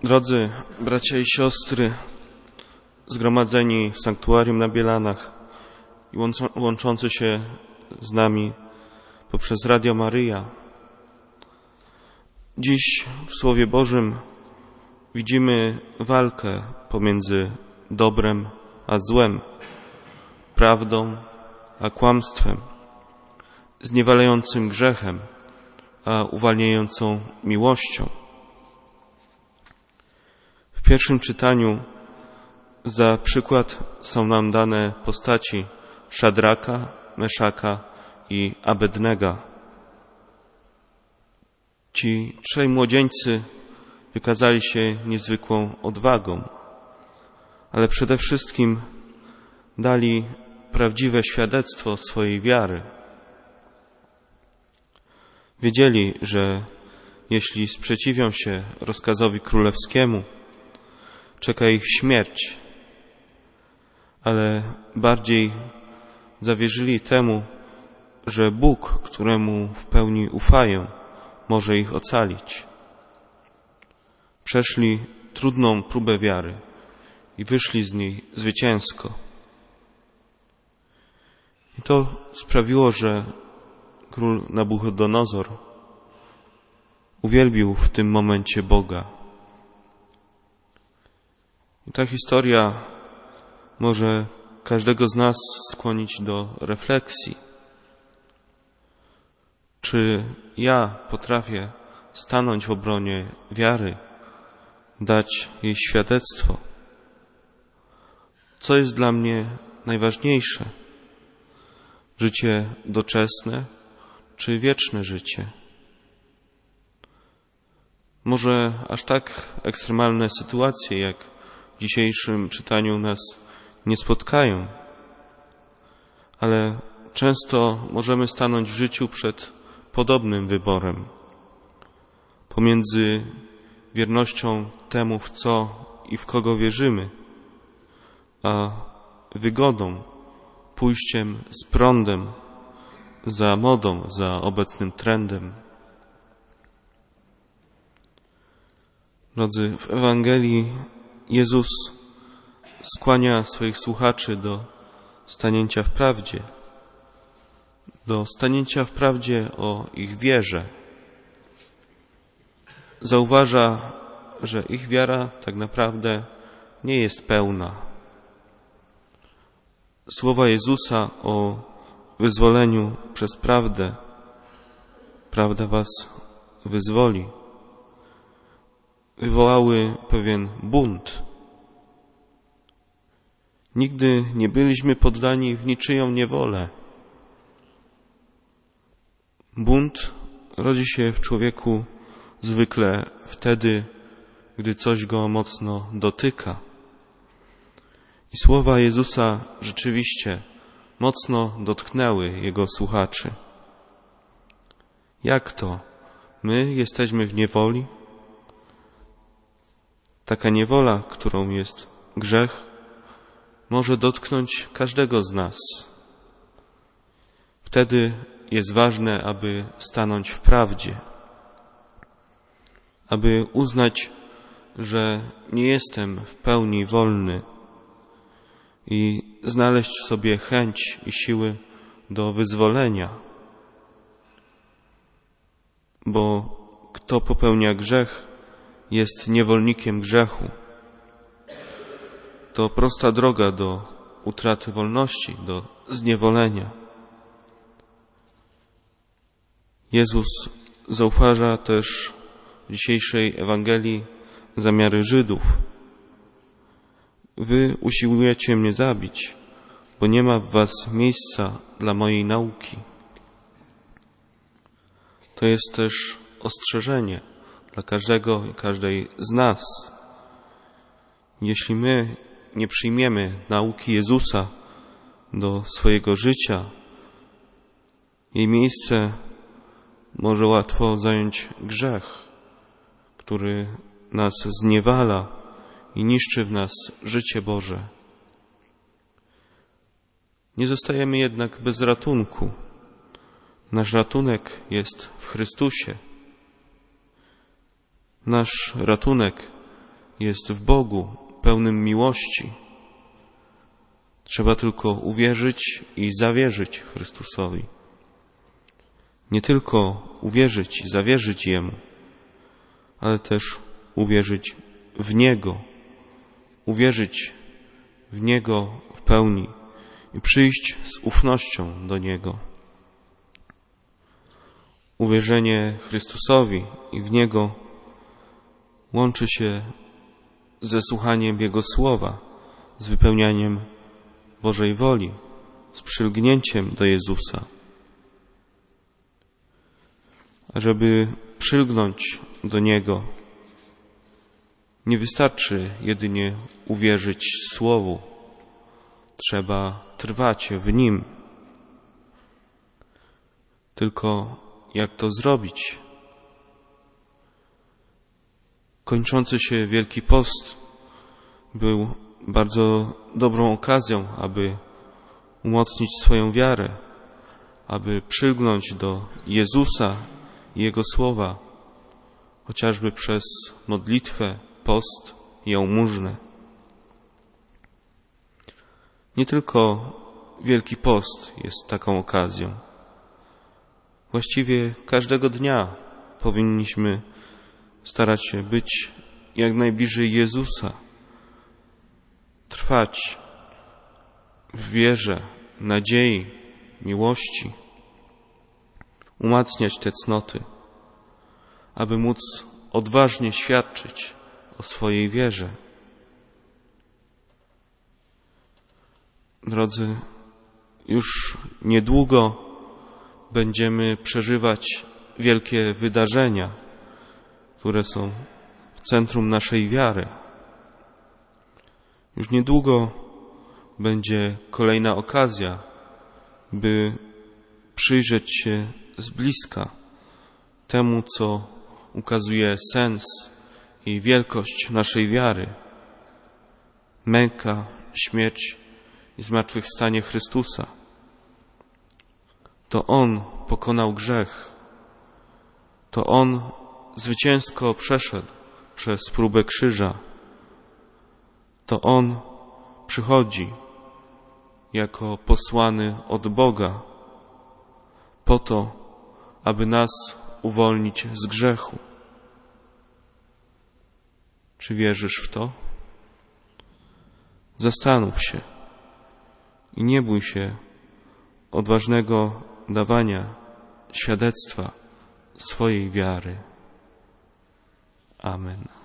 Drodzy bracia i siostry, zgromadzeni w sanktuarium na Bielanach i łączący się z nami poprzez Radio Maryja, dziś w Słowie Bożym widzimy walkę pomiędzy dobrem a złem, prawdą a kłamstwem, zniewalającym grzechem a uwalniającą miłością. W pierwszym czytaniu za przykład są nam dane postaci Szadraka, Meszaka i Abednego. Ci trzej młodzieńcy wykazali się niezwykłą odwagą, ale przede wszystkim dali prawdziwe świadectwo swojej wiary. Wiedzieli, że jeśli sprzeciwią się rozkazowi królewskiemu, czeka ich śmierć, ale bardziej zawierzyli temu, że Bóg, któremu w pełni ufają, może ich ocalić. Przeszli trudną próbę wiary i wyszli z niej zwycięsko. I to sprawiło, że król Nabuchodonozor uwielbił w tym momencie Boga. I ta historia może każdego z nas skłonić do refleksji. Czy ja potrafię stanąć w obronie wiary, dać jej świadectwo? Co jest dla mnie najważniejsze? Życie doczesne czy wieczne życie? Może aż tak ekstremalne sytuacje, jak w dzisiejszym czytaniu, nas nie spotkają, ale często możemy stanąć w życiu przed podobnym wyborem pomiędzy wiernością temu, w co i w kogo wierzymy, a wygodą, pójściem z prądem, za modą, za obecnym trendem. Drodzy, w Ewangelii Jezus skłania swoich słuchaczy do stanięcia w prawdzie, o ich wierze. Zauważa, że ich wiara tak naprawdę nie jest pełna. Słowa Jezusa o wyzwoleniu przez prawdę, prawda was wyzwoli, wywołały pewien bunt. Nigdy nie byliśmy poddani w niczyją niewolę. Bunt rodzi się w człowieku zwykle wtedy, gdy coś go mocno dotyka. I słowa Jezusa rzeczywiście mocno dotknęły Jego słuchaczy. Jak to? My jesteśmy w niewoli? Taka niewola, którą jest grzech, może dotknąć każdego z nas. Wtedy jest ważne, aby stanąć w prawdzie, aby uznać, że nie jestem w pełni wolny i znaleźć w sobie chęć i siły do wyzwolenia. Bo kto popełnia grzech, jest niewolnikiem grzechu. To prosta droga do utraty wolności, do zniewolenia. Jezus zauważa też w dzisiejszej Ewangelii zamiary Żydów. Wy usiłujecie mnie zabić, bo nie ma w was miejsca dla mojej nauki. To jest też ostrzeżenie dla każdego i każdej z nas. Jeśli my nie przyjmiemy nauki Jezusa do swojego życia, jej miejsce może łatwo zająć grzech, który nas zniewala i niszczy w nas życie Boże. Nie zostajemy jednak bez ratunku. Nasz ratunek jest w Chrystusie. Nasz ratunek jest w Bogu, pełnym miłości. Trzeba tylko uwierzyć i zawierzyć Chrystusowi. Nie tylko uwierzyć i zawierzyć Jemu, ale też uwierzyć w Niego, uwierzyć w Niego w pełni i przyjść z ufnością do Niego. Uwierzenie Chrystusowi i w Niego łączy się ze słuchaniem Jego słowa, z wypełnianiem Bożej woli, z przylgnięciem do Jezusa. A żeby przylgnąć do Niego, nie wystarczy jedynie uwierzyć Słowu. Trzeba trwać w Nim. Tylko jak to zrobić? Kończący się Wielki Post był bardzo dobrą okazją, aby umocnić swoją wiarę, aby przylgnąć do Jezusa i Jego słowa, chociażby przez modlitwę, post i jałmużnę. Nie tylko Wielki Post jest taką okazją. Właściwie każdego dnia powinniśmy starać się być jak najbliżej Jezusa, trwać w wierze, nadziei, miłości, umacniać te cnoty, aby móc odważnie świadczyć o swojej wierze. Drodzy, już niedługo będziemy przeżywać wielkie wydarzenia, które są w centrum naszej wiary. Już niedługo będzie kolejna okazja, by przyjrzeć się z bliska temu, co ukazuje sens i wielkość naszej wiary. Męka, śmierć i zmartwychwstanie Chrystusa. To On pokonał grzech. To On zwycięsko przeszedł przez próbę krzyża. To On przychodzi jako posłany od Boga po to, aby nas uwolnić z grzechu. Czy wierzysz w to? Zastanów się i nie bój się odważnego dawania świadectwa swojej wiary. Amen.